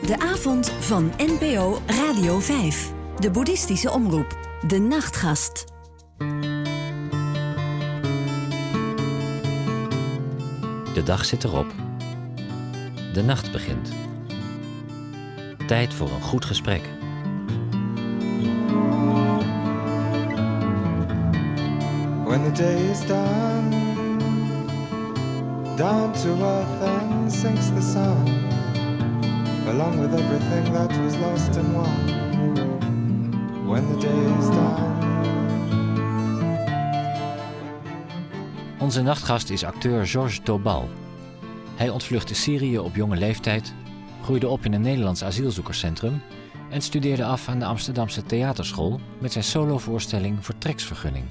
De avond van NPO Radio 5. De boeddhistische omroep. De Nachtgast. De dag zit erop. De nacht begint. Tijd voor een goed gesprek. When the day is done, down to earth and sinks the sun, along with everything that was lost and won. When the day is done. Onze nachtgast is acteur Georges Tobal. Hij ontvluchtte Syrië op jonge leeftijd, groeide op in een Nederlands asielzoekerscentrum en studeerde af aan de Amsterdamse theaterschool met zijn solovoorstelling Vertreksvergunning.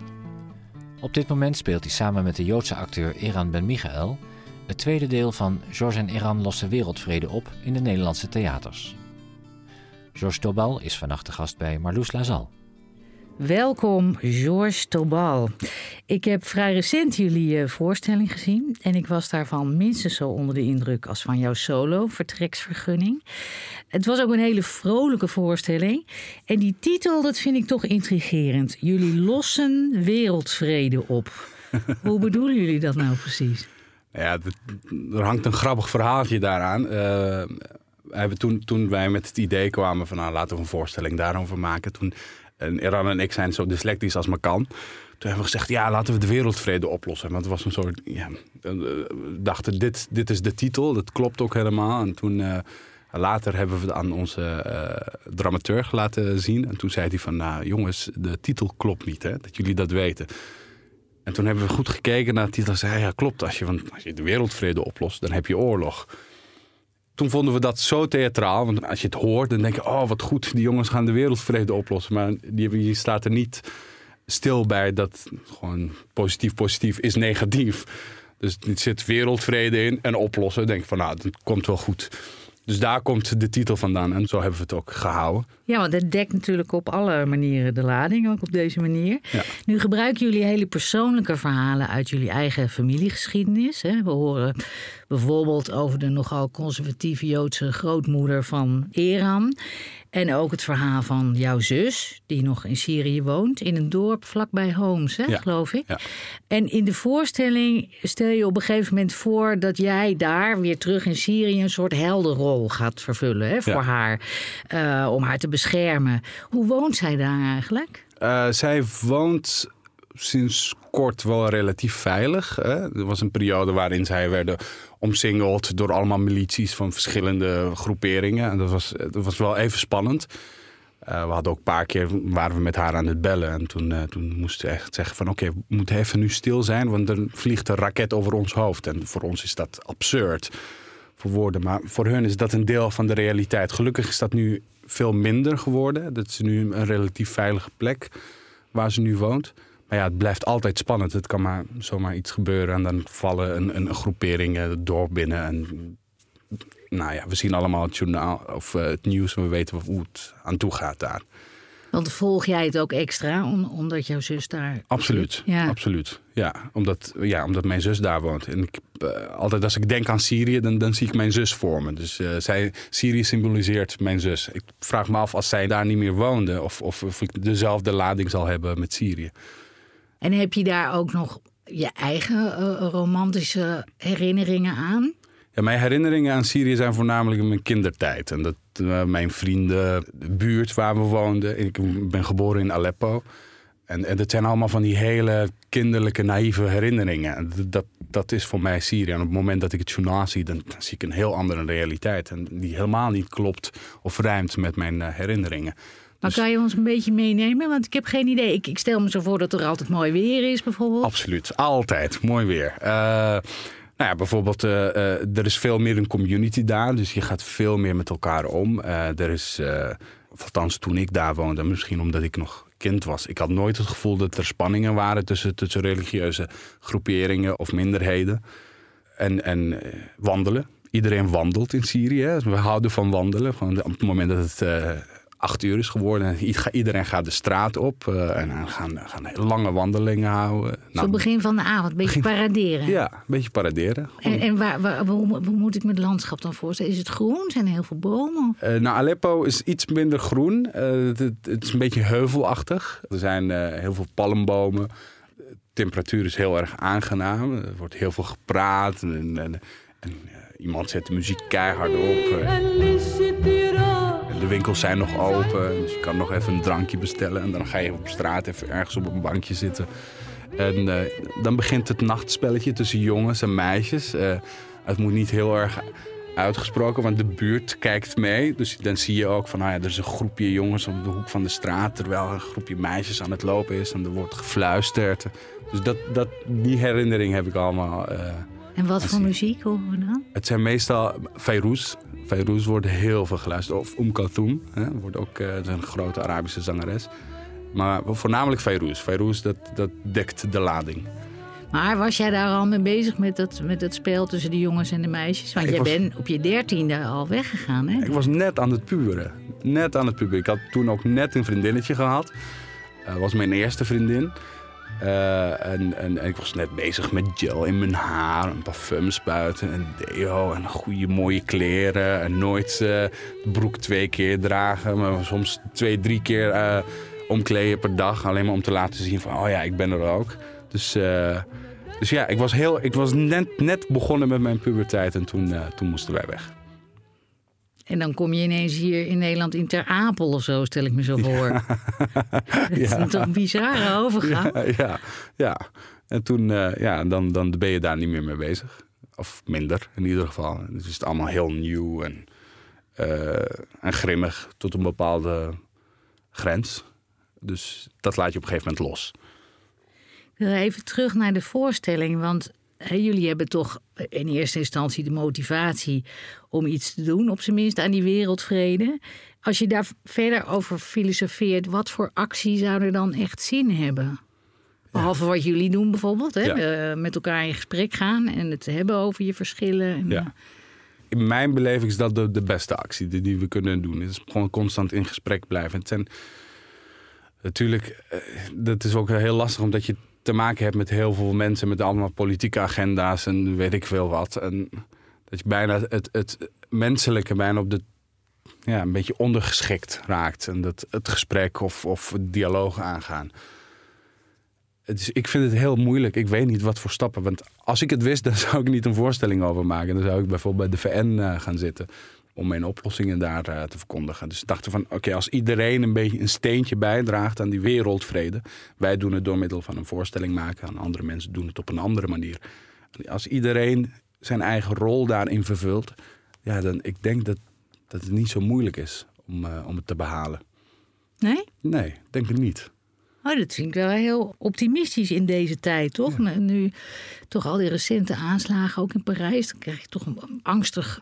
Op dit moment speelt hij samen met de Joodse acteur Eran Ben Michael het tweede deel van Georges en Eran lossen wereldvrede op in de Nederlandse theaters. Georges Tobal is vannacht de gast bij Marloes Lazal. Welkom, Georges Tobal. Ik heb vrij recent jullie voorstelling gezien en ik was daarvan minstens zo onder de indruk als van jouw solo, Vertreksvergunning. Het was ook een hele vrolijke voorstelling en die titel, dat vind ik toch intrigerend. Jullie lossen wereldvrede op. Hoe bedoelen jullie dat nou precies? Ja, er hangt een grappig verhaaltje daaraan. Toen wij met het idee kwamen van laten we een voorstelling daarover maken. En Eran en ik zijn zo dyslectisch als maar kan. Toen hebben we gezegd, laten we de wereldvrede oplossen. Want het was een soort, we dachten, dit is de titel. Dat klopt ook helemaal. En toen, later hebben we het aan onze dramaturg laten zien. En toen zei hij van, jongens, de titel klopt niet, hè, dat jullie dat weten. En toen hebben we goed gekeken naar de titel en zeiden, ja, klopt. Als je de wereldvrede oplost, dan heb je oorlog. Toen vonden we dat zo theatraal. Want als je het hoort, dan denk je, wat goed, die jongens gaan de wereldvrede oplossen. Maar je staat er niet stil bij dat gewoon positief is negatief. Dus er zit wereldvrede in en oplossen. Dan denk je van, dat komt wel goed. Dus daar komt de titel vandaan en zo hebben we het ook gehouden. Ja, want het dekt natuurlijk op alle manieren de lading, ook op deze manier. Ja. Nu gebruiken jullie hele persoonlijke verhalen uit jullie eigen familiegeschiedenis. Hè? We horen bijvoorbeeld over de nogal conservatieve Joodse grootmoeder van Eran. En ook het verhaal van jouw zus, die nog in Syrië woont, in een dorp vlakbij Homs, geloof ik. Ja. En in de voorstelling stel je op een gegeven moment voor dat jij daar weer terug in Syrië een soort heldenrol gaat vervullen voor haar, om haar te beschermen. Hoe woont zij daar eigenlijk? Zij woont sinds kort wel relatief veilig. Er was een periode waarin zij werden omsingeld door allemaal milities van verschillende groeperingen. En dat was wel even spannend. We hadden ook een paar keer waren we met haar aan het bellen. En toen moesten we echt zeggen van oké, we moeten even nu stil zijn, want er vliegt een raket over ons hoofd. En voor ons is dat absurd voor woorden. Maar voor hun is dat een deel van de realiteit. Gelukkig is dat nu veel minder geworden. Dat is nu een relatief veilige plek waar ze nu woont. Maar het blijft altijd spannend. Het kan maar zomaar iets gebeuren en dan vallen een groepering het dorp binnen. En we zien allemaal het journaal of het nieuws en we weten hoe het aan toe gaat daar. Want volg jij het ook extra, omdat jouw zus daar... Absoluut, absoluut. Ja, omdat mijn zus daar woont. En altijd als ik denk aan Syrië, dan zie ik mijn zus voor me. Dus Syrië symboliseert mijn zus. Ik vraag me af als zij daar niet meer woonde of ik dezelfde lading zal hebben met Syrië. En heb je daar ook nog je eigen romantische herinneringen aan? Ja, mijn herinneringen aan Syrië zijn voornamelijk in mijn kindertijd. En dat mijn vrienden, de buurt waar we woonden. Ik ben geboren in Aleppo. En dat zijn allemaal van die hele kinderlijke, naïeve herinneringen. Dat is voor mij Syrië. En op het moment dat ik het journaal zie, dan zie ik een heel andere realiteit. En die helemaal niet klopt of rijmt met mijn herinneringen. Maar kan je ons een beetje meenemen? Want ik heb geen idee. Ik stel me zo voor dat er altijd mooi weer is, bijvoorbeeld. Absoluut, altijd mooi weer. Bijvoorbeeld, er is veel meer een community daar. Dus je gaat veel meer met elkaar om. Er is, althans toen ik daar woonde, misschien omdat ik nog kind was. Ik had nooit het gevoel dat er spanningen waren tussen religieuze groeperingen of minderheden. En wandelen. Iedereen wandelt in Syrië. We houden van wandelen. Op het moment dat het 8:00 is geworden. En iedereen gaat de straat op. En gaan hele lange wandelingen houden. Zo begin van de avond, een beetje paraderen. Ja, een beetje paraderen. En hoe moet ik me het landschap dan voorstellen? Is het groen? Zijn er heel veel bomen? Aleppo is iets minder groen. Het is een beetje heuvelachtig. Er zijn heel veel palmbomen. De temperatuur is heel erg aangenaam. Er wordt heel veel gepraat. En iemand zet de muziek keihard op. De winkels zijn nog open. Dus je kan nog even een drankje bestellen. En dan ga je op straat even ergens op een bankje zitten. En dan begint het nachtspelletje tussen jongens en meisjes. Het moet niet heel erg uitgesproken, want de buurt kijkt mee. Dus dan zie je ook van, er is een groepje jongens op de hoek van de straat, terwijl een groepje meisjes aan het lopen is en er wordt gefluisterd. Dus die herinnering heb ik allemaal. En wat voor muziek horen we dan? Het zijn meestal Fayrouz. Fayrouz wordt heel veel geluisterd. Of Kulthum, wordt ook een grote Arabische zangeres. Maar voornamelijk Fayrouz. Fayrouz, dat dekt de lading. Maar was jij daar al mee bezig met het spel tussen de jongens en de meisjes? Want jij bent op je 13e al weggegaan, hè? Ik was net aan het puberen. Ik had toen ook net een vriendinnetje gehad. Dat was mijn eerste vriendin. En ik was net bezig met gel in mijn haar, een parfum spuiten, en deo en goede mooie kleren. En nooit de broek 2 keer dragen, maar soms 2-3 keer omkleden per dag. Alleen maar om te laten zien van, ik ben er ook. Dus ja, ik was net begonnen met mijn puberteit en toen moesten wij weg. En dan kom je ineens hier in Nederland in Ter Apel of zo, stel ik me zo voor. Dat is toch een bizarre overgang? Ja. En toen dan ben je daar niet meer mee bezig. Of minder, in ieder geval. Dus is het allemaal heel nieuw en grimmig tot een bepaalde grens. Dus dat laat je op een gegeven moment los. Ik wil even terug naar de voorstelling, want jullie hebben toch in eerste instantie de motivatie om iets te doen, op zijn minst aan die wereldvrede. Als je daar verder over filosofeert, wat voor actie zou er dan echt zin hebben? Behalve wat jullie doen bijvoorbeeld, met elkaar in gesprek gaan en het hebben over je verschillen. En, In mijn beleving is dat de beste actie die we kunnen doen. Het is gewoon constant in gesprek blijven. Het zijn natuurlijk, dat is ook heel lastig omdat je te maken hebt met heel veel mensen met allemaal politieke agenda's en weet ik veel wat. En dat je bijna het menselijke bijna op een beetje ondergeschikt raakt. En dat het gesprek of het dialoog aangaan. Ik vind het heel moeilijk. Ik weet niet wat voor stappen. Want als ik het wist, dan zou ik niet een voorstelling over maken. Dan zou ik bijvoorbeeld bij de VN gaan zitten om mijn oplossingen daar te verkondigen. Dus ik dacht van, als iedereen een beetje een steentje bijdraagt aan die wereldvrede. Wij doen het door middel van een voorstelling maken. En andere mensen doen het op een andere manier. Als iedereen zijn eigen rol daarin vervult, dan ik denk dat het niet zo moeilijk is om het te behalen. Nee? Nee, denk ik niet. Dat vind ik wel heel optimistisch in deze tijd, toch? Ja. Nu toch al die recente aanslagen, ook in Parijs, dan krijg je toch een angstig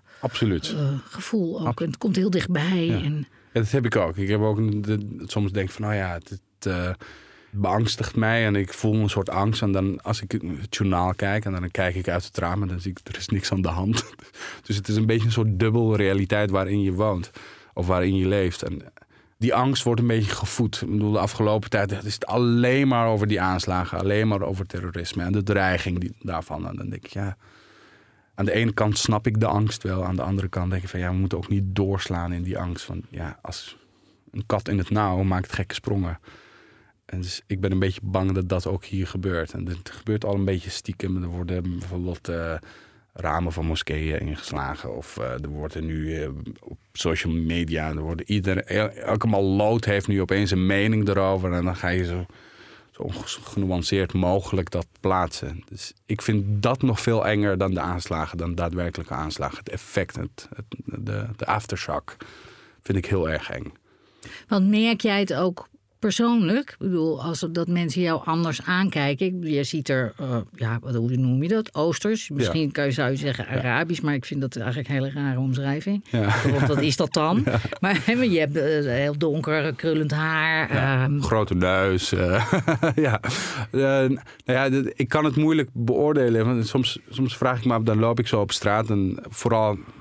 gevoel ook. En het komt heel dichtbij. Ja. Ja, dat heb ik ook. Ik heb ook soms denk van, het beangstigt mij en ik voel een soort angst. En dan als ik het journaal kijk en dan kijk ik uit het raam en dan zie ik, er is niks aan de hand. Dus het is een beetje een soort dubbel realiteit waarin je woont of waarin je leeft. En die angst wordt een beetje gevoed. Ik bedoel, de afgelopen tijd is het alleen maar over die aanslagen. Alleen maar over terrorisme en de dreiging daarvan. En dan denk ik, aan de ene kant snap ik de angst wel. Aan de andere kant denk ik van, we moeten ook niet doorslaan in die angst. Van, als een kat in het nauw maakt gekke sprongen. En dus ik ben een beetje bang dat dat ook hier gebeurt. En het gebeurt al een beetje stiekem. Er worden bijvoorbeeld ramen van moskeeën ingeslagen. Of er worden nu op social media, elke malloot heeft nu opeens een mening erover. En dan ga je zo genuanceerd mogelijk dat plaatsen. Dus ik vind dat nog veel enger dan de aanslagen, dan daadwerkelijke aanslagen. Het effect, de aftershock vind ik heel erg eng. Want merk jij het ook persoonlijk? Ik bedoel, dat mensen jou anders aankijken. Je ziet er, hoe noem je dat? Oosters. Misschien zou je zeggen Arabisch, maar ik vind dat eigenlijk een hele rare omschrijving. Ja. Wat is dat dan? Ja. Maar je hebt heel donker, krullend haar. Grote neus. Ik kan het moeilijk beoordelen. Want soms vraag ik me af, dan loop ik zo op straat. En vooral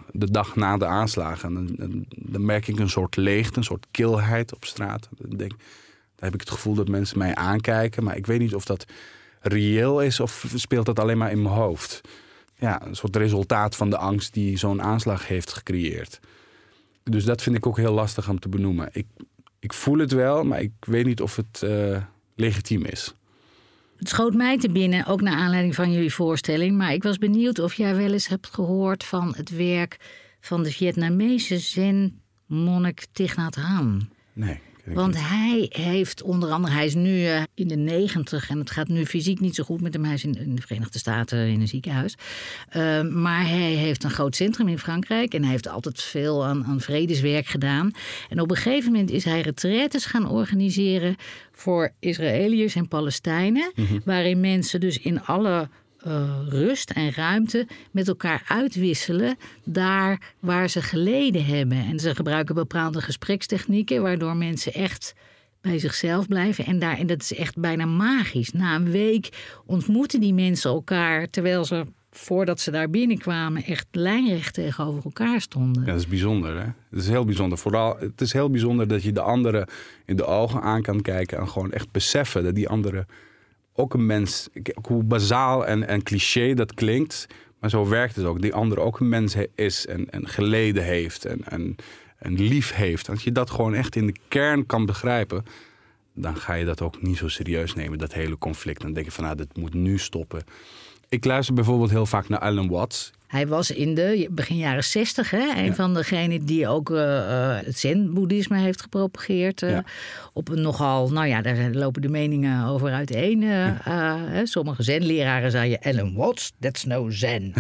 de dag na de aanslagen. En dan merk ik een soort leegte, een soort kilheid op straat. Daar heb ik het gevoel dat mensen mij aankijken. Maar ik weet niet of dat reëel is of speelt dat alleen maar in mijn hoofd. Ja, een soort resultaat van de angst die zo'n aanslag heeft gecreëerd. Dus dat vind ik ook heel lastig om te benoemen. Ik voel het wel, maar ik weet niet of het legitiem is. Het schoot mij te binnen, ook naar aanleiding van jullie voorstelling. Maar ik was benieuwd of jij wel eens hebt gehoord van het werk van de Vietnamese zen-monnik Thich Nhat Hanh. Nee. Want hij heeft onder andere, hij is nu in de 90 en het gaat nu fysiek niet zo goed met hem. Hij is in de Verenigde Staten in een ziekenhuis. Maar hij heeft een groot centrum in Frankrijk en hij heeft altijd veel aan vredeswerk gedaan. En op een gegeven moment is hij retraites gaan organiseren voor Israëliërs en Palestijnen. Mm-hmm. Waarin mensen dus in alle rust en ruimte met elkaar uitwisselen daar waar ze geleden hebben. En ze gebruiken bepaalde gesprekstechnieken waardoor mensen echt bij zichzelf blijven. En dat is echt bijna magisch. Na een week ontmoeten die mensen elkaar terwijl ze, voordat ze daar binnenkwamen, echt lijnrecht tegenover elkaar stonden. Ja, dat is bijzonder, hè? Het is heel bijzonder. Vooral, het is heel bijzonder dat je de andere in de ogen aan kan kijken en gewoon echt beseffen dat die andere ook een mens, hoe bazaal en cliché dat klinkt, maar zo werkt het ook. Die andere ook een mens is en geleden heeft en lief heeft. Als je dat gewoon echt in de kern kan begrijpen, dan ga je dat ook niet zo serieus nemen, dat hele conflict. Dan denk je van, dit moet nu stoppen. Ik luister bijvoorbeeld heel vaak naar Alan Watts. Hij was in de begin jaren 60, een van degenen die ook het zen-boeddhisme heeft gepropageerd. Op een nogal, daar lopen de meningen over uiteen. Sommige zen-leraren zeiden, Alan Watts, that's no zen.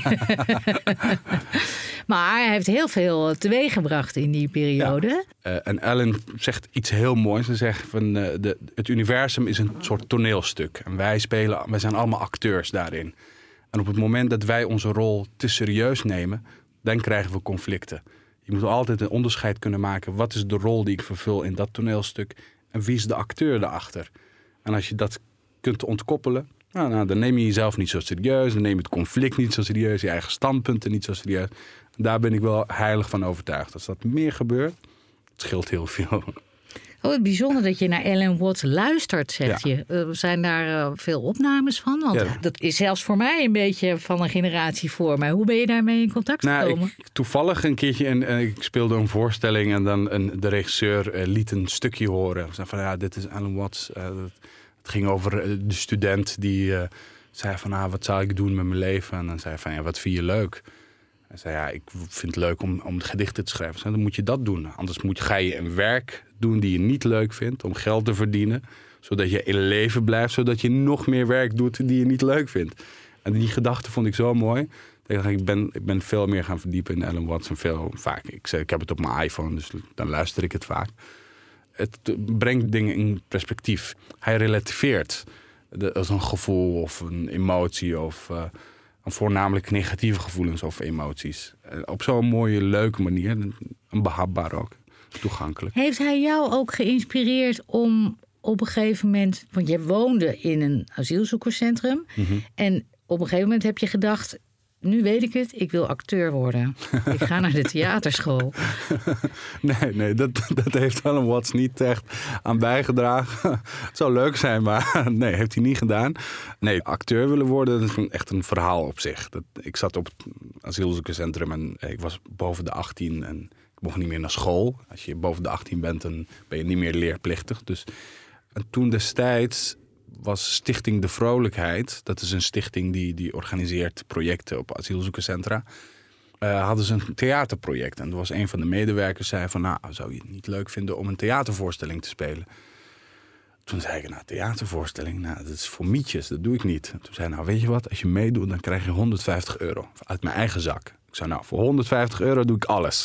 Maar hij heeft heel veel teweeggebracht in die periode. Ja. En Alan zegt iets heel moois. Hij zegt van het universum is een soort toneelstuk. En wij zijn allemaal acteurs daarin. En op het moment dat wij onze rol te serieus nemen, dan krijgen we conflicten. Je moet altijd een onderscheid kunnen maken. Wat is de rol die ik vervul in dat toneelstuk? En wie is de acteur daarachter? En als je dat kunt ontkoppelen, dan neem je jezelf niet zo serieus. Dan neem je het conflict niet zo serieus. Je eigen standpunten niet zo serieus. En daar ben ik wel heilig van overtuigd. Als dat meer gebeurt, het scheelt heel veel. Oh, het bijzonder dat je naar Alan Watts luistert, zeg je. Zijn daar veel opnames van? Want dat is zelfs voor mij een beetje van een generatie voor mij. Hoe ben je daarmee in contact gekomen? Toevallig een keertje, ik speelde een voorstelling en dan de regisseur liet een stukje horen. Hij zei van, dit is Alan Watts. Het ging over de student die zei van, wat zou ik doen met mijn leven? En dan zei hij van, wat vind je leuk? Hij zei, ik vind het leuk om gedichten te schrijven. Zei, dan moet je dat doen. Anders ga je een werk doen die je niet leuk vindt, om geld te verdienen, zodat je in leven blijft, zodat je nog meer werk doet die je niet leuk vindt. En die gedachte vond ik zo mooi. Ik ben veel meer gaan verdiepen in Alan Watts en veel vaak. Ik heb het op mijn iPhone, dus dan luister ik het vaak. Het brengt dingen in perspectief. Hij relativeert als een gevoel of een emotie of voornamelijk negatieve gevoelens of emoties. Op zo'n mooie, leuke manier. En behapbaar ook. Toegankelijk. Heeft hij jou ook geïnspireerd om op een gegeven moment, want je woonde in een asielzoekerscentrum. Mm-hmm. En op een gegeven moment heb je gedacht, nu weet ik het, ik wil acteur worden. Ik ga naar de theaterschool. Nee, dat heeft Alan Watts niet echt aan bijgedragen. Het zou leuk zijn, maar nee, heeft hij niet gedaan. Nee, acteur willen worden, dat is echt een verhaal op zich. Ik zat op het asielzoekerscentrum en ik was boven de 18 en ik mocht niet meer naar school. Als je boven de 18 bent, dan ben je niet meer leerplichtig. En toen destijds was Stichting De Vrolijkheid, dat is een stichting die organiseert projecten op asielzoekerscentra, hadden ze een theaterproject. En er was een van de medewerkers zei van, zou je het niet leuk vinden om een theatervoorstelling te spelen? Toen zei ik, theatervoorstelling, dat is voor mietjes, dat doe ik niet. Toen zei hij, weet je wat, als je meedoet, dan krijg je €150 uit mijn eigen zak. Ik zei, voor €150 doe ik alles.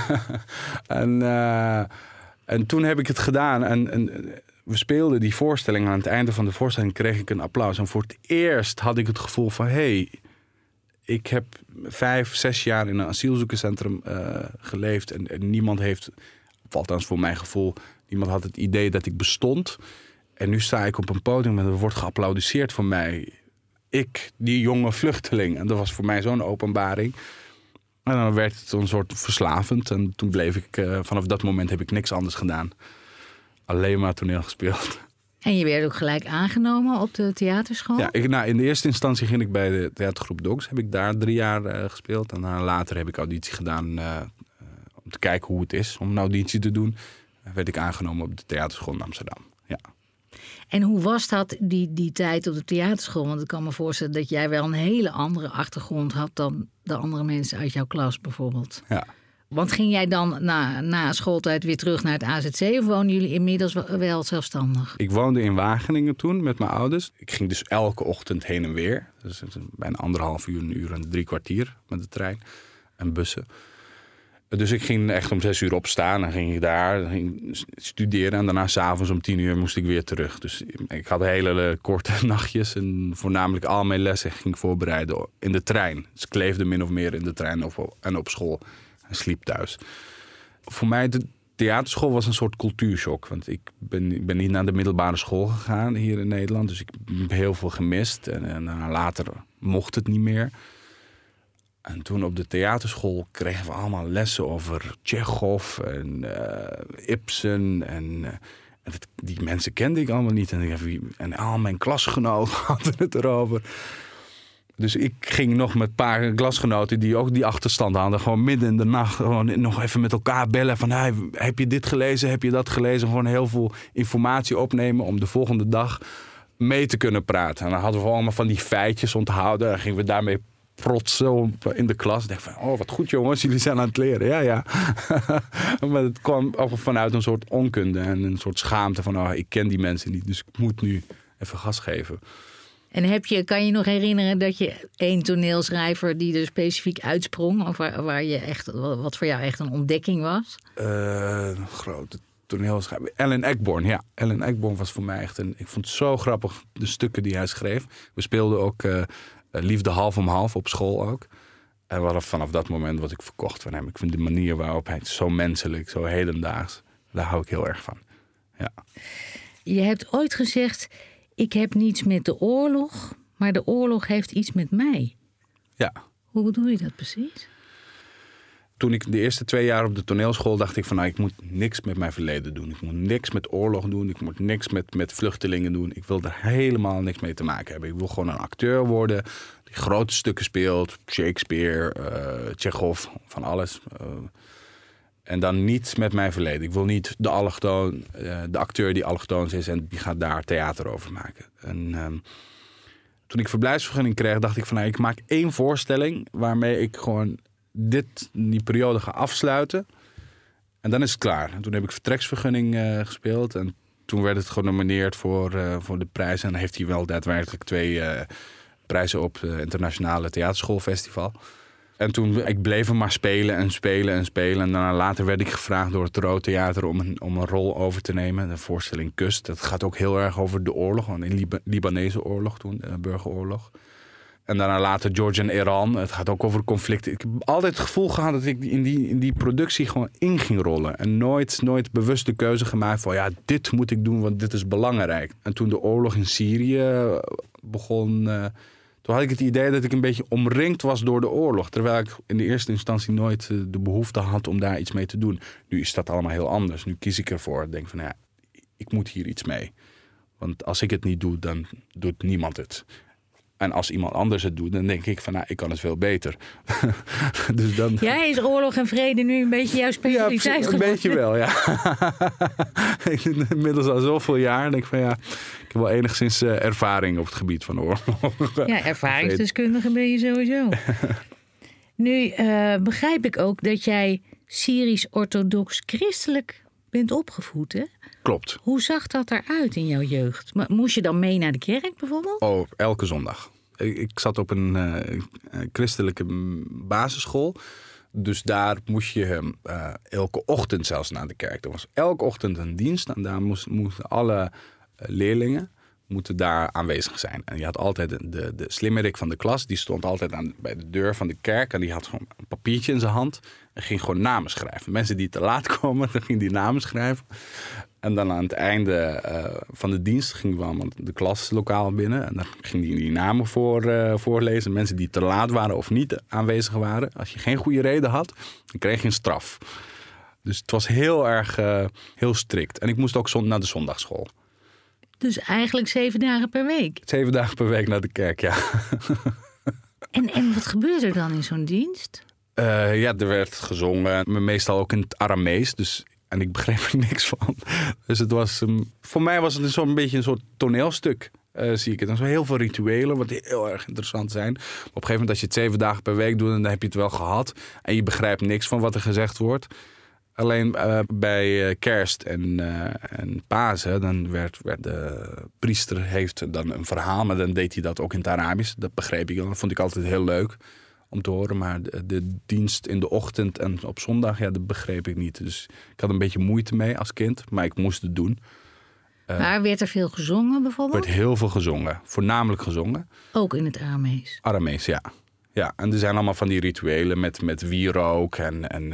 En toen heb ik het gedaan en we speelden die voorstelling. Aan het einde van de voorstelling kreeg ik een applaus. En voor het eerst had ik het gevoel van, ik heb 5-6 jaar in een asielzoekerscentrum geleefd. En niemand heeft, althans voor mijn gevoel, niemand had het idee dat ik bestond. En nu sta ik op een podium en er wordt geapplaudisseerd voor mij. Ik, die jonge vluchteling. En dat was voor mij zo'n openbaring. En dan werd het een soort verslavend. En toen bleef ik, vanaf dat moment heb ik niks anders gedaan. Alleen maar toneel gespeeld. En je werd ook gelijk aangenomen op de theaterschool? Ja, in de eerste instantie ging ik bij de theatergroep Dogs. Heb ik daar 3 jaar gespeeld. En later heb ik auditie gedaan om te kijken hoe het is om een auditie te doen. Werd ik aangenomen op de theaterschool in Amsterdam. Ja. En hoe was dat, die tijd op de theaterschool? Want ik kan me voorstellen dat jij wel een hele andere achtergrond had dan de andere mensen uit jouw klas bijvoorbeeld. Ja. Want ging jij dan na schooltijd weer terug naar het AZC of woonden jullie inmiddels wel zelfstandig? Ik woonde in Wageningen toen met mijn ouders. Ik ging dus elke ochtend heen en weer. Dus bijna 1,5 uur, 1 uur en 3 kwartier met de trein en bussen. Dus ik ging echt om 6 uur opstaan en ging ik daar studeren. En daarna 's avonds om 10 uur moest ik weer terug. Dus ik had hele korte nachtjes. En voornamelijk al mijn lessen ging ik voorbereiden in de trein. Dus ik leefde min of meer in de trein en op school. En sliep thuis. Voor mij, de theaterschool was een soort cultuurshock. Want ik ben niet naar de middelbare school gegaan hier in Nederland. Dus ik heb heel veel gemist. En later mocht het niet meer. En toen op de theaterschool kregen we allemaal lessen over Tjechov en Ibsen. En die mensen kende ik allemaal niet. En al mijn klasgenoten hadden het erover. Dus ik ging nog met een paar klasgenoten die ook die achterstand hadden. Gewoon midden in de nacht gewoon nog even met elkaar bellen. Van heb je dit gelezen, heb je dat gelezen? Gewoon heel veel informatie opnemen om de volgende dag mee te kunnen praten. En dan hadden we allemaal van die feitjes onthouden. En gingen we daarmee protsen in de klas. Ik dacht van, wat goed jongens, jullie zijn aan het leren. Ja. Maar het kwam ook vanuit een soort onkunde en een soort schaamte van, ik ken die mensen niet, dus ik moet nu even gas geven. En kan je nog herinneren dat je 1 toneelschrijver die er specifiek uitsprong, of waar je echt, wat voor jou echt een ontdekking was? Grote toneelschrijver. Alan Ayckbourn, ja. Alan Ayckbourn was voor mij echt ik vond het zo grappig, de stukken die hij schreef. We speelden ook Liefde half om half op school ook. En vanaf dat moment was ik verkocht van hem. Ik vind de manier waarop hij zo menselijk, zo hedendaags, daar hou ik heel erg van. Ja. Je hebt ooit gezegd, ik heb niets met de oorlog, maar de oorlog heeft iets met mij. Ja. Hoe bedoel je dat precies? Toen ik de eerste 2 jaar op de toneelschool dacht ik van, ik moet niks met mijn verleden doen. Ik moet niks met oorlog doen. Ik moet niks met vluchtelingen doen. Ik wil er helemaal niks mee te maken hebben. Ik wil gewoon een acteur worden die grote stukken speelt. Shakespeare, Tjechov, van alles. En dan niets met mijn verleden. Ik wil niet de acteur die allochtoons is en die gaat daar theater over maken. En toen ik verblijfsvergunning kreeg, dacht ik van, ik maak 1 voorstelling waarmee ik gewoon die periode ga afsluiten. En dan is het klaar. En toen heb ik vertreksvergunning gespeeld. En toen werd het genomineerd voor de prijs. En dan heeft hij wel daadwerkelijk 2 prijzen op het Internationale Theaterschoolfestival. En toen, ik bleef hem maar spelen en spelen en spelen. En daarna later werd ik gevraagd door het Rood Theater om een rol over te nemen. De voorstelling Kust. Dat gaat ook heel erg over de oorlog. Een Libanese oorlog toen, de burgeroorlog. En daarna later George en Iran. Het gaat ook over conflicten. Ik heb altijd het gevoel gehad dat ik in die productie gewoon in ging rollen. En nooit bewust de keuze gemaakt van, dit moet ik doen, want dit is belangrijk. En toen de oorlog in Syrië begon, toen had ik het idee dat ik een beetje omringd was door de oorlog. Terwijl ik in de eerste instantie nooit de behoefte had om daar iets mee te doen. Nu is dat allemaal heel anders. Nu kies ik ervoor. Ik denk van, ik moet hier iets mee. Want als ik het niet doe, dan doet niemand het. En als iemand anders het doet, dan denk ik van, ik kan het veel beter. Dus dan... Ja, is oorlog en vrede nu een beetje jouw specialiteit geworden? Een beetje wel, ja. Ik ben inmiddels al zoveel jaar. Denk van, ik heb wel enigszins ervaring op het gebied van oorlog. Ja, ervaringsdeskundige ben je sowieso. Nu begrijp ik ook dat jij Syrisch-orthodox christelijk bent opgevoed, hè? Klopt. Hoe zag dat eruit in jouw jeugd? Moest je dan mee naar de kerk bijvoorbeeld? Oh, elke zondag. Ik zat op een christelijke basisschool. Dus daar moest je elke ochtend zelfs naar de kerk. Er was elke ochtend een dienst. En daar moesten alle leerlingen moeten daar aanwezig zijn. En je had altijd de slimmerik van de klas, die stond altijd bij de deur van de kerk en die had gewoon een papiertje in zijn hand en ging gewoon namen schrijven. Mensen die te laat komen, dan ging die namen schrijven. En dan aan het einde van de dienst gingen we allemaal de klaslokaal binnen en dan ging die namen voorlezen. Mensen die te laat waren of niet aanwezig waren, als je geen goede reden had, dan kreeg je een straf. Dus het was heel erg heel strikt. En ik moest ook naar de zondagsschool. Dus eigenlijk 7 dagen per week? 7 dagen per week naar de kerk, ja. En wat gebeurt er dan in zo'n dienst? Ja, er werd gezongen. Meestal ook in het Aramees. En ik begreep er niks van. Dus het was, voor mij was het zo'n beetje een soort toneelstuk. Zie ik het. Dan zo heel veel rituelen, wat heel erg interessant zijn. Maar op een gegeven moment, als je het 7 dagen per week doet, dan heb je het wel gehad. En je begrijpt niks van wat er gezegd wordt. Alleen bij kerst en Pasen, dan werd de priester heeft dan een verhaal, maar dan deed hij dat ook in het Arabisch. Dat begreep ik. Dat vond ik altijd heel leuk om te horen. Maar de dienst in de ochtend en op zondag, ja, dat begreep ik niet. Dus ik had een beetje moeite mee als kind, maar ik moest het doen. Maar werd er veel gezongen bijvoorbeeld? Er werd heel veel gezongen. Voornamelijk gezongen. Ook in het Aramees? Aramees, ja. Ja, en er zijn allemaal van die rituelen met wierook en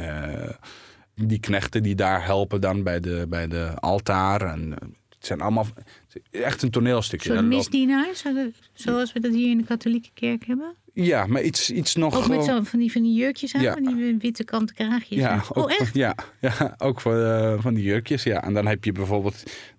die knechten die daar helpen dan bij de altaar. En het zijn allemaal echt een toneelstukje. Zo'n misdienaar, zoals we dat hier in de katholieke kerk hebben? Ja, maar iets nog... Ook met van die jurkjes aan, ja. Van die witte kanten kraagjes. Ja, ook, echt? Ja, ook van die jurkjes, ja. En dan heb je bijvoorbeeld...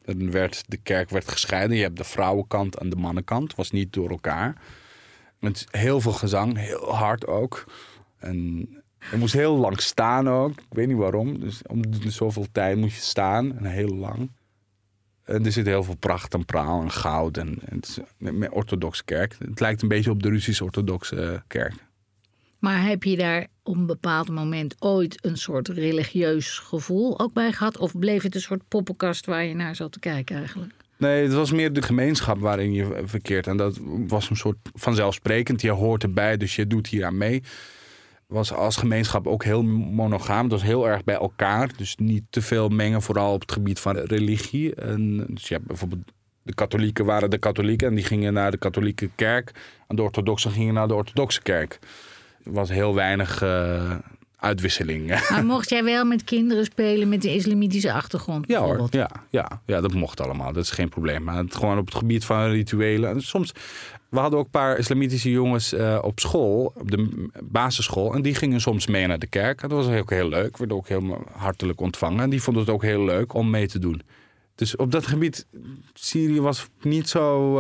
De kerk werd gescheiden. Je hebt de vrouwenkant en de mannenkant. Het was niet door elkaar. Met heel veel gezang, heel hard ook. En je moest heel lang staan ook. Ik weet niet waarom. Dus om zoveel tijd moest je staan. En heel lang. En er zit heel veel pracht en praal en goud. En het is een orthodoxe kerk. Het lijkt een beetje op de Russisch-orthodoxe kerk. Maar heb je daar op een bepaald moment ooit een soort religieus gevoel ook bij gehad? Of bleef het een soort poppenkast waar je naar zat te kijken eigenlijk? Nee, het was meer de gemeenschap waarin je verkeert. En dat was een soort vanzelfsprekend. Je hoort erbij, dus je doet hier aan mee. Was als gemeenschap ook heel monogaam. Het was heel erg bij elkaar. Dus niet te veel mengen, vooral op het gebied van religie. En dus je hebt bijvoorbeeld de katholieken waren de katholieken en die gingen naar de katholieke kerk. En de orthodoxen gingen naar de orthodoxe kerk. Er was heel weinig uitwisseling. Maar mocht jij wel met kinderen spelen met de islamitische achtergrond? Ja hoor, ja, dat mocht allemaal. Dat is geen probleem. Maar gewoon op het gebied van rituelen. En soms, we hadden ook een paar islamitische jongens op school, op de basisschool. En die gingen soms mee naar de kerk. En dat was ook heel leuk. Werden ook heel hartelijk ontvangen. En die vonden het ook heel leuk om mee te doen. Dus op dat gebied, Syrië was niet zo...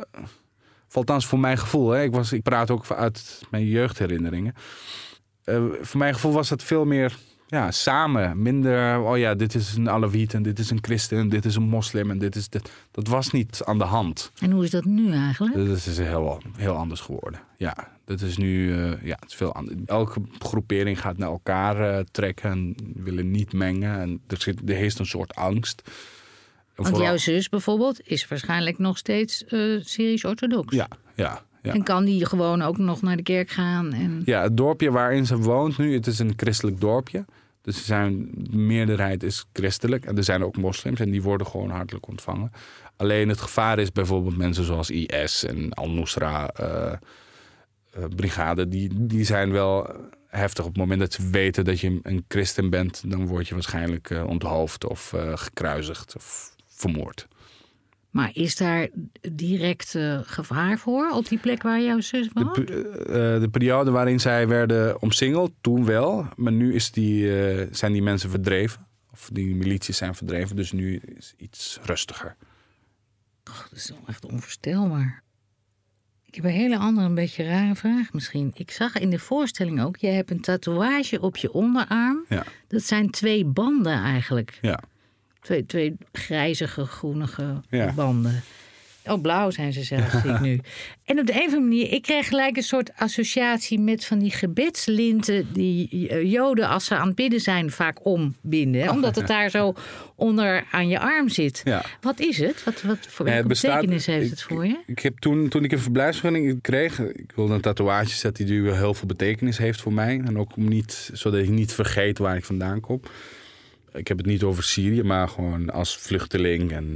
althans voor mijn gevoel. Hè. Ik praat ook uit mijn jeugdherinneringen. Voor mijn gevoel was het veel meer samen. Minder, oh ja, dit is een Alawiet en dit is een christen en dit is een moslim en dit is dit. Dat was niet aan de hand. En hoe is dat nu eigenlijk? Dat is heel anders geworden. Ja, dat is nu het is veel anders. Elke groepering gaat naar elkaar trekken en willen niet mengen. En er heerst een soort angst. Want jouw zus bijvoorbeeld is waarschijnlijk nog steeds Syrisch-orthodox. Ja. En kan die gewoon ook nog naar de kerk gaan? En... Ja, het dorpje waarin ze woont nu, het is een christelijk dorpje. Dus de meerderheid is christelijk. En er zijn ook moslims en die worden gewoon hartelijk ontvangen. Alleen het gevaar is bijvoorbeeld mensen zoals IS en Al-Nusra brigade. Die zijn wel heftig. Op het moment dat ze weten dat je een christen bent, dan word je waarschijnlijk onthoofd of gekruisigd of vermoord. Maar is daar direct gevaar voor op die plek waar jouw zus woont? De periode waarin zij werden omsingeld, toen wel. Maar nu zijn die mensen verdreven. Of die milities zijn verdreven. Dus nu is het iets rustiger. Dat is wel echt onvoorstelbaar. Ik heb een hele andere, een beetje rare vraag misschien. Ik zag in de voorstelling ook, jij hebt een tatoeage op je onderarm. Ja. Dat zijn 2 banden eigenlijk. Ja. Twee grijzige, groenige banden. Oh, blauw zijn ze zelfs, zie ik nu. En op de een of andere manier, ik kreeg gelijk een soort associatie met van die gebedslinten die Joden, als ze aan het bidden zijn, vaak ombinden. Hè? Omdat het daar zo onder aan je arm zit. Ja. Wat is het? Wat voor betekenis heeft het voor je? Ik heb toen ik een verblijfsvergunning kreeg, ik wilde een tatoeage zetten die heel veel betekenis heeft voor mij. En ook zodat ik niet vergeet waar ik vandaan kom. Ik heb het niet over Syrië, maar gewoon als vluchteling en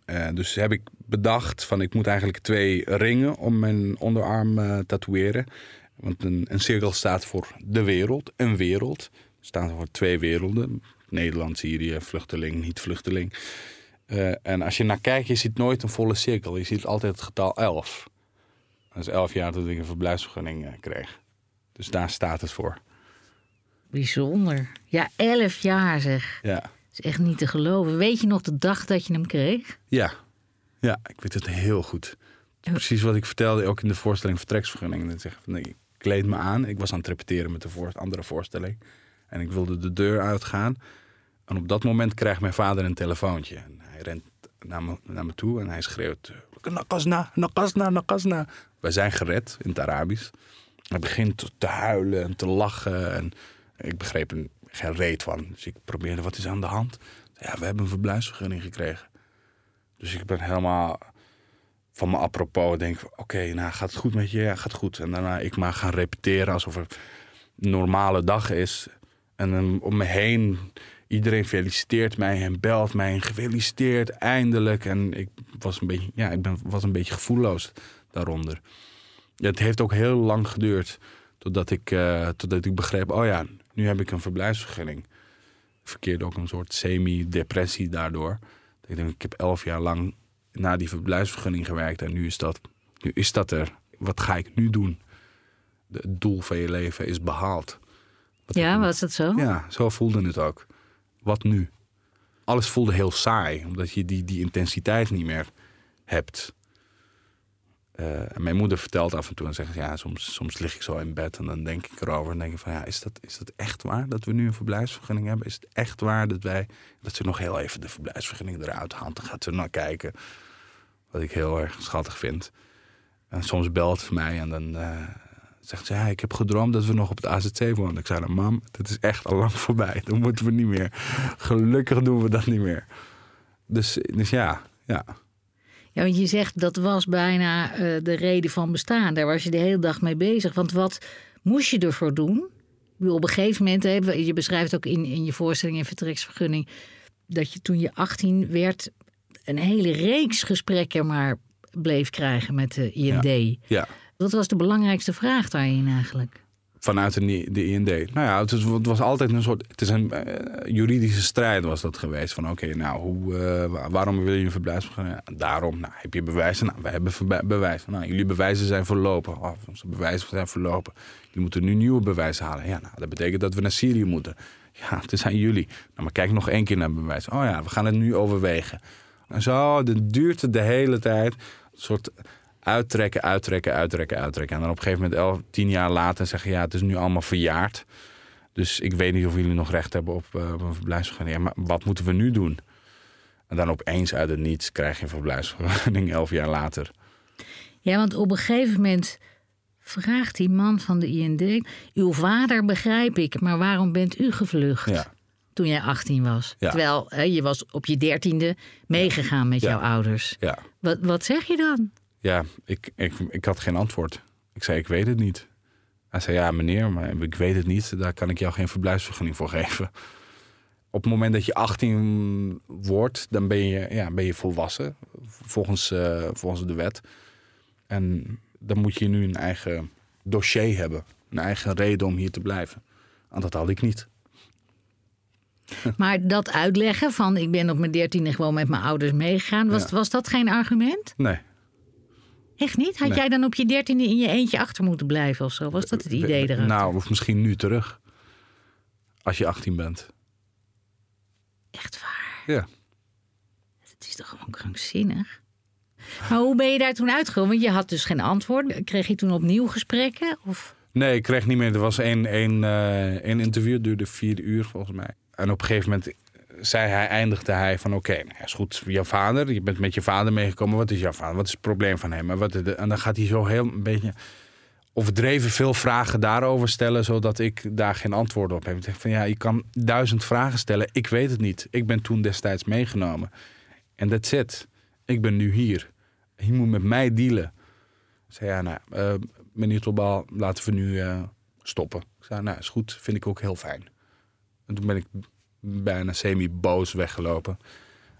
Dus heb ik bedacht van ik moet eigenlijk 2 ringen om mijn onderarm tatoeëren. Want een cirkel staat voor de wereld, een wereld. Staat voor 2 werelden. Nederland, Syrië, vluchteling, niet vluchteling. En als je naar kijkt, je ziet nooit een volle cirkel. Je ziet altijd het getal 11. Dat is 11 jaar dat ik een verblijfsvergunning kreeg. Dus daar staat het voor. Bijzonder. Ja, 11 jaar zeg. Ja. Dat is echt niet te geloven. Weet je nog de dag dat je hem kreeg? Ja, ik weet het heel goed. Precies wat ik vertelde, ook in de voorstelling vertreksvergunning. Dan zeg ik van, nee, ik kleed me aan. Ik was aan het repeteren met de andere voorstelling. En ik wilde de deur uitgaan. En op dat moment krijgt mijn vader een telefoontje. En hij rent naar me toe en hij schreeuwt... Nakasna, nakasna, nakasna. Wij zijn gered in het Arabisch. Hij begint te huilen en te lachen. En ik begreep er geen reet van. Dus ik probeerde, wat is aan de hand? Ja, we hebben een verblijfsvergunning gekregen. Dus ik ben helemaal van me apropos. Denk, oké, nou gaat het goed met je? Ja, gaat goed. En daarna ik maar gaan repeteren alsof het een normale dag is. En om me heen, iedereen feliciteert mij en belt mij. En gefeliciteerd, eindelijk. En ik was was een beetje gevoelloos daaronder. Ja, het heeft ook heel lang geduurd totdat ik begreep... oh ja, nu heb ik een verblijfsvergunning. Ik verkeerde ook een soort semi-depressie daardoor. Ik denk, ik heb 11 jaar lang na die verblijfsvergunning gewerkt... en nu is dat er. Wat ga ik nu doen? Het doel van je leven is behaald. Was dat zo? Ja, zo voelde het ook. Wat nu? Alles voelde heel saai, omdat je die intensiteit niet meer hebt... En mijn moeder vertelt af en toe en zegt... ja, soms lig ik zo in bed en dan denk ik erover... en denk ik van, ja, is dat echt waar dat we nu een verblijfsvergunning hebben? Is het echt waar dat ze nog heel even de verblijfsvergunning eruit haalt? Dan gaat ze naar kijken, wat ik heel erg schattig vind. En soms belt ze mij en dan zegt ze... ja, ik heb gedroomd dat we nog op het AZC woonden. Ik zei dan, mam, dat is echt al lang voorbij. Dan moeten we niet meer. Gelukkig doen we dat niet meer. Dus ja... Ja, want je zegt dat was bijna de reden van bestaan. Daar was je de hele dag mee bezig. Want wat moest je ervoor doen? Op een gegeven moment, je beschrijft ook in je voorstelling en vertreksvergunning... dat je toen je 18 werd een hele reeks gesprekken maar bleef krijgen met de IND. Ja. Wat was de belangrijkste vraag daarin eigenlijk? Vanuit de IND. Nou ja, het was altijd een soort... Het is een juridische strijd was dat geweest. Van oké, waarom wil je een verblijfsvergunning? Daarom, heb je bewijzen? Nou, wij hebben bewijzen. Nou, jullie bewijzen zijn verlopen. Onze bewijzen zijn verlopen. Jullie moeten nu nieuwe bewijzen halen. Ja, dat betekent dat we naar Syrië moeten. Ja, het is aan jullie. Nou, maar kijk nog 1 keer naar bewijs. Oh ja, we gaan het nu overwegen. En zo, dat duurt de hele tijd. Een soort... Uittrekken. En dan op een gegeven moment 10 jaar later zeggen... ja, het is nu allemaal verjaard. Dus ik weet niet of jullie nog recht hebben op een verblijfsvergunning. Ja, maar wat moeten we nu doen? En dan opeens uit het niets krijg je een verblijfsvergunning 11 jaar later. Ja, want op een gegeven moment vraagt die man van de IND... uw vader begrijp ik, maar waarom bent u gevlucht? Ja. Toen jij 18 was. Ja. Terwijl je was op je 13e meegegaan met jouw ouders. Ja. Wat zeg je dan? Ja, ik had geen antwoord. Ik zei, ik weet het niet. Hij zei, ja meneer, maar ik weet het niet. Daar kan ik jou geen verblijfsvergunning voor geven. Op het moment dat je 18 wordt, dan ben je volwassen. Volgens de wet. En dan moet je nu een eigen dossier hebben. Een eigen reden om hier te blijven. En dat had ik niet. Maar dat uitleggen van, ik ben op mijn 13e gewoon met mijn ouders meegegaan. Was dat geen argument? Nee. Echt niet? Had jij dan op je 13e in je eentje achter moeten blijven of zo? Was dat het idee erachter? Nou, of misschien nu terug. Als je 18 bent. Echt waar? Ja. Het is toch gewoon krankzinnig? Maar hoe ben je daar toen uitgekomen? Want je had dus geen antwoord. Kreeg je toen opnieuw gesprekken? Of? Nee, ik kreeg niet meer. Er was één interview, duurde 4 uur volgens mij. En op een gegeven moment eindigde hij van oké, is goed, jouw vader, je bent met je vader meegekomen, wat is jouw vader? Wat is het probleem van hem? En dan gaat hij zo heel een beetje overdreven veel vragen daarover stellen, zodat ik daar geen antwoord op heb. Ik denk van ja, je kan 1000 vragen stellen, ik weet het niet. Ik ben toen destijds meegenomen. En that's it. Ik ben nu hier. Je moet met mij dealen. Ik zei meneer Tobal, laten we nu stoppen. Ik zei, is goed, vind ik ook heel fijn. En toen ben ik bijna semi-boos weggelopen.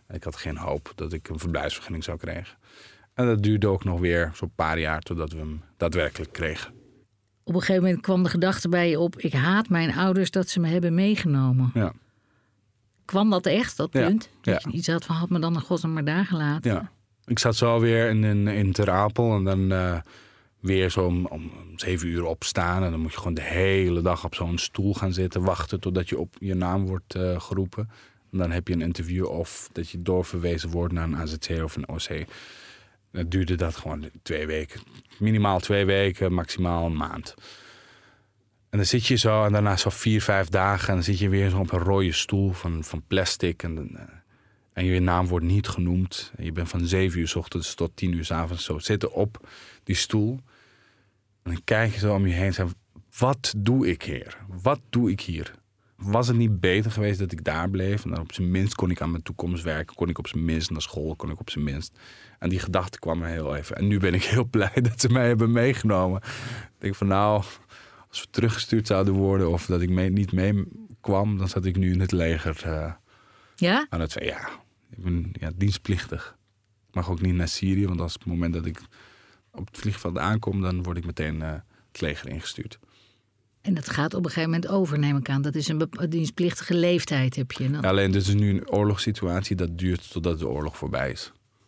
Ik had geen hoop dat ik een verblijfsvergunning zou krijgen. En dat duurde ook nog weer zo'n paar jaar totdat we hem daadwerkelijk kregen. Op een gegeven moment kwam de gedachte bij je op... ik haat mijn ouders dat ze me hebben meegenomen. Ja. Kwam dat echt, dat punt? Ja. Dat je iets had van, had me dan een godsnaam maar daar gelaten? Ja. Ik zat zo weer in Ter Apel en dan weer zo om 7 uur opstaan. En dan moet je gewoon de hele dag op zo'n stoel gaan zitten... wachten totdat je op je naam wordt geroepen. En dan heb je een interview of dat je doorverwezen wordt naar een AZC of een OC. Dan duurde dat gewoon 2 weken. Minimaal 2 weken, maximaal een maand. En dan zit je zo en daarna zo 4-5 dagen... en dan zit je weer zo op een rode stoel van plastic... En je naam wordt niet genoemd. En je bent van 7 uur 's ochtends tot 10 uur 's avonds zo zitten op die stoel. En dan kijk je zo om je heen en zeg, wat doe ik hier? Wat doe ik hier? Was het niet beter geweest dat ik daar bleef? En dan op zijn minst kon ik aan mijn toekomst werken. Kon ik op zijn minst naar school, kon ik op zijn minst. En die gedachte kwam me heel even. En nu ben ik heel blij dat ze mij hebben meegenomen. Ik denk van nou, als we teruggestuurd zouden worden... of dat ik niet meekwam, dan zat ik nu in het leger... Ja? aan het zeggen, ik ben dienstplichtig. Ik mag ook niet naar Syrië, want als het moment dat ik op het vliegveld aankom... dan word ik meteen het leger ingestuurd. En dat gaat op een gegeven moment over, neem ik aan. Dat is een dienstplichtige leeftijd, heb je. Ja, alleen dit is nu een oorlogssituatie, dat duurt totdat de oorlog voorbij is.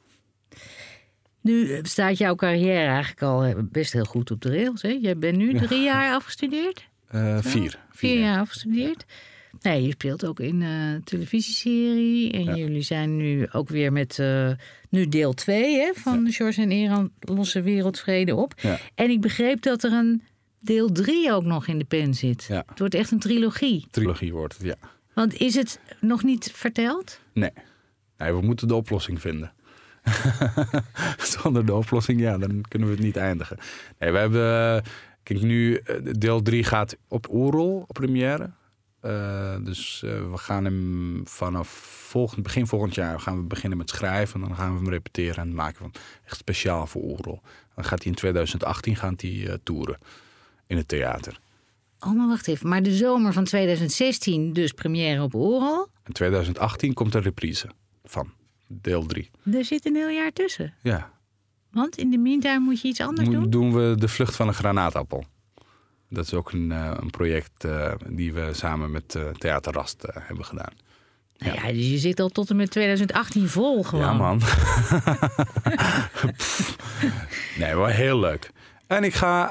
Nu staat jouw carrière eigenlijk al best heel goed op de rails. Hè? Je bent nu 3 jaar afgestudeerd? 4. 4 jaar afgestudeerd. Nee, je speelt ook in een televisieserie. En jullie zijn nu ook weer met nu deel 2 van George en Eran lossen wereldvrede op. Ja. En ik begreep dat er een deel 3 ook nog in de pen zit. Ja. Het wordt echt een trilogie. Trilogie wordt het, ja. Want is het nog niet verteld? Nee, we moeten de oplossing vinden. Zonder de oplossing, dan kunnen we het niet eindigen. Nee, we hebben... Kijk, nu deel 3 gaat op Oerol, op première. Dus we gaan hem vanaf begin volgend jaar gaan we beginnen met schrijven. En dan gaan we hem repeteren en maken van echt speciaal voor Oerol. Dan gaat hij in 2018 toeren in het theater. Oh, maar wacht even. Maar de zomer van 2016 dus première op Oerol. In 2018 komt een reprise van deel 3. Er zit een heel jaar tussen. Ja. Want in de meantime moet je iets anders doen? Doen we De Vlucht van een Granaatappel. Dat is ook een project die we samen met Theater Rast hebben gedaan. Nou ja, dus je zit al tot en met 2018 vol gewoon. Ja, man. Nee, wel heel leuk. En ik ga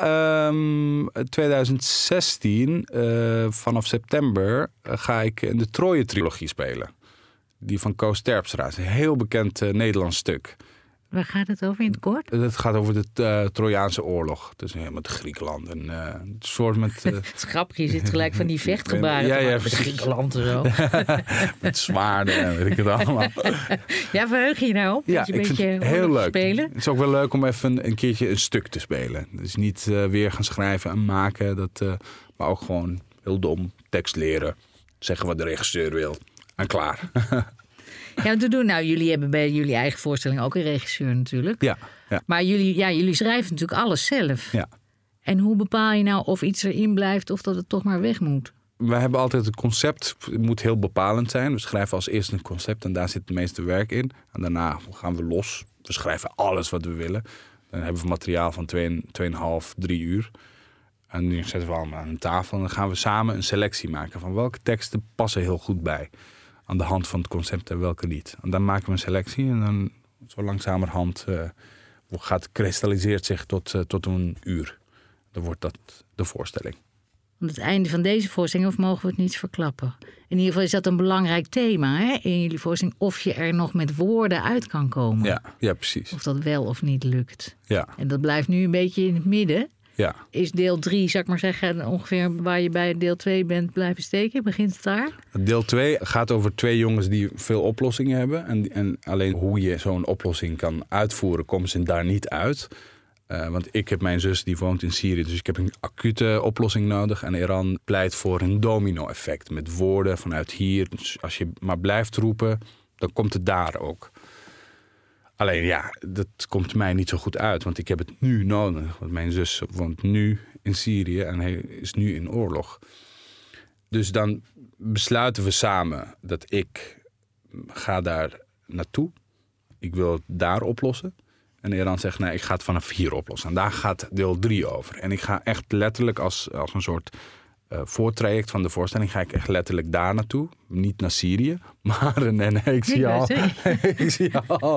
2016, vanaf september, ga ik in de Troje-trilogie spelen. Die van Koos Terpstra. Een heel bekend Nederlands stuk. Waar gaat het over in het kort? Het gaat over de Trojaanse oorlog. Dus met Griekenland. En, een soort met, het is grappig, je zit gelijk van die vechtgebaren. Ja, met Griekenland en zo. Met zwaarden en weet ik het allemaal. Ja, verheug je nou op? Ja, ik vind het heel leuk. Spelen? Het is ook wel leuk om even een keertje een stuk te spelen. Dus niet weer gaan schrijven en maken. Maar ook gewoon heel dom tekst leren. Zeggen wat de regisseur wil. En klaar. Ja, te doen. Nou, jullie hebben bij jullie eigen voorstelling ook een regisseur natuurlijk. Ja. Maar jullie schrijven natuurlijk alles zelf. Ja. En hoe bepaal je nou of iets erin blijft of dat het toch maar weg moet? We hebben altijd het concept. Het moet heel bepalend zijn. We schrijven als eerste een concept en daar zit het meeste werk in. En daarna gaan we los. We schrijven alles wat we willen. Dan hebben we materiaal van 2,5, 3 uur. En nu zetten we allemaal aan een tafel. En dan gaan we samen een selectie maken van welke teksten passen heel goed bij. Aan de hand van het concept en welke niet. En dan maken we een selectie en dan zo langzamerhand kristalliseert zich tot een uur. Dan wordt dat de voorstelling. Aan het einde van deze voorstelling, of mogen we het niet verklappen? In ieder geval is dat een belangrijk thema in jullie voorstelling. Of je er nog met woorden uit kan komen. Ja, precies. Of dat wel of niet lukt. Ja. En dat blijft nu een beetje in het midden. Ja. Is deel 3, zou ik maar zeggen, ongeveer waar je bij deel 2 bent blijven steken? Begint het daar? Deel 2 gaat over 2 jongens die veel oplossingen hebben. En alleen hoe je zo'n oplossing kan uitvoeren, komen ze daar niet uit. Want ik heb mijn zus, die woont in Syrië. Dus ik heb een acute oplossing nodig. En Eran pleit voor een domino-effect. Met woorden vanuit hier. Dus als je maar blijft roepen, dan komt het daar ook. Alleen dat komt mij niet zo goed uit. Want ik heb het nu nodig. Want mijn zus woont nu in Syrië en hij is nu in oorlog. Dus dan besluiten we samen dat ik ga daar naartoe. Ik wil het daar oplossen. En Eran zegt, nee, ik ga het vanaf hier oplossen. En daar gaat deel 3 over. En ik ga echt letterlijk als een soort voortraject van de voorstelling... ga ik echt letterlijk daar naartoe. Niet naar Syrië. Maar nee, ik zie al... ik zie al...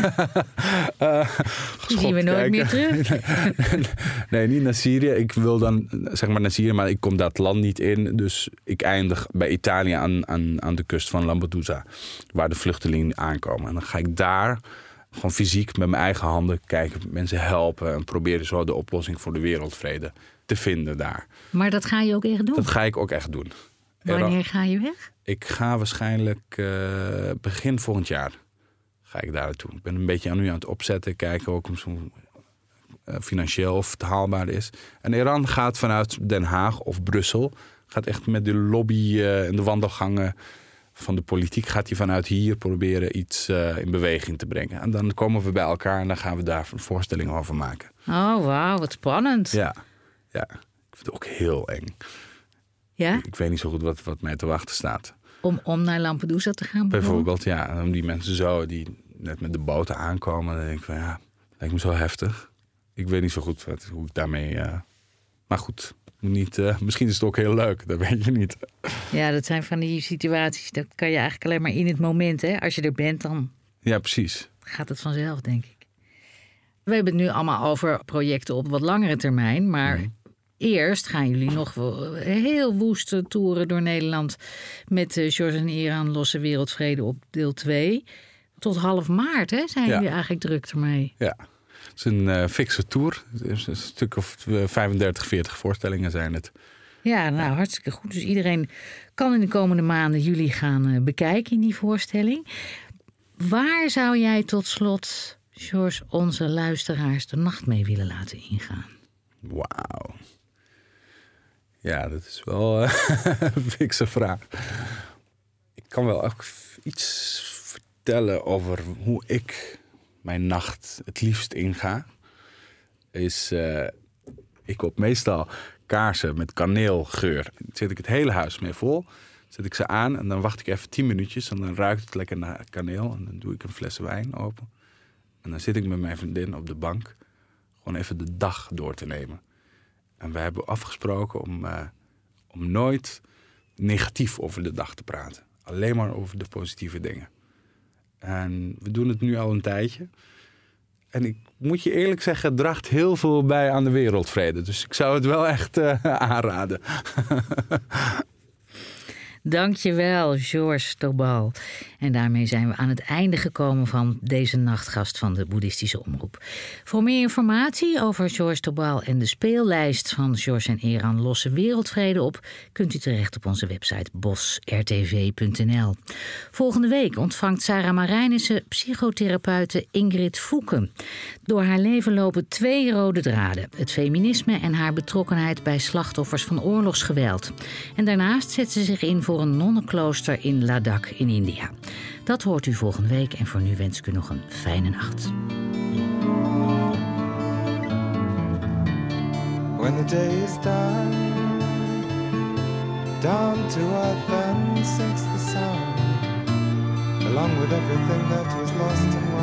Die zien we nooit meer terug. Nee, niet naar Syrië. Ik wil dan zeg maar naar Syrië, maar ik kom dat land niet in. Dus ik eindig bij Italië aan de kust van Lampedusa. Waar de vluchtelingen aankomen. En dan ga ik daar... gewoon fysiek met mijn eigen handen kijken, mensen helpen... en proberen zo de oplossing voor de wereldvrede te vinden daar. Maar dat ga je ook echt doen? Dat ga ik ook echt doen. Wanneer ga je weg? Ik ga waarschijnlijk begin volgend jaar ga ik daar naartoe. Ik ben een beetje nu aan het opzetten, kijken ook om zo financieel of het haalbaar is. En Eran gaat vanuit Den Haag of Brussel, gaat echt met de lobby en de wandelgangen... van de politiek gaat hij vanuit hier proberen iets in beweging te brengen. En dan komen we bij elkaar en dan gaan we daar een voorstelling over maken. Oh, wauw, wat spannend. Ja. Ik vind het ook heel eng. Ja? Ik weet niet zo goed wat mij te wachten staat. Om naar Lampedusa te gaan? Bijvoorbeeld, ja. En om die mensen zo die net met de boten aankomen. Dan denk ik van, ja, dat lijkt me zo heftig. Ik weet niet zo goed hoe ik daarmee... Maar goed... misschien is het ook heel leuk, dat weet je niet. Ja, dat zijn van die situaties, dat kan je eigenlijk alleen maar in het moment. Hè? Als je er bent, dan ja, precies. Gaat het vanzelf, denk ik. We hebben het nu allemaal over projecten op wat langere termijn. Maar eerst gaan jullie nog heel woest toeren door Nederland... met George en Eran Losse Wereldvrede op deel 2. Tot half maart zijn jullie eigenlijk druk ermee. Ja. Het is een fikse tour. Een stuk of 35, 40 voorstellingen zijn het. Ja, nou hartstikke goed. Dus iedereen kan in de komende maanden jullie gaan bekijken in die voorstelling. Waar zou jij tot slot, George, onze luisteraars de nacht mee willen laten ingaan? Wauw. Ja, dat is wel een fikse vraag. Ik kan wel ook iets vertellen over hoe ik... mijn nacht het liefst inga, is... ik koop meestal kaarsen met kaneelgeur. Dan zet ik het hele huis mee vol. Zet ik ze aan en dan wacht ik even 10 minuutjes... en dan ruikt het lekker naar kaneel. En dan doe ik een fles wijn open. En dan zit ik met mijn vriendin op de bank... gewoon even de dag door te nemen. En we hebben afgesproken om nooit negatief over de dag te praten. Alleen maar over de positieve dingen. En we doen het nu al een tijdje. En ik moet je eerlijk zeggen, het draagt heel veel bij aan de wereldvrede. Dus ik zou het wel echt aanraden. Dankjewel, George Tobal. En daarmee zijn we aan het einde gekomen van deze nachtgast van de Boeddhistische Omroep. Voor meer informatie over George Tobal en de speellijst van George en Eran Losse Wereldvrede op... kunt u terecht op onze website bosrtv.nl. Volgende week ontvangt Sarah Marijnissen psychotherapeute Ingrid Fouke. Door haar leven lopen 2 rode draden. Het feminisme en haar betrokkenheid bij slachtoffers van oorlogsgeweld. En daarnaast zet ze zich in voor een nonnenklooster in Ladakh in India. Dat hoort u volgende week en voor nu wens ik u nog een fijne nacht. When the day is done, down to earth and sinks the sun, along with everything that was lost and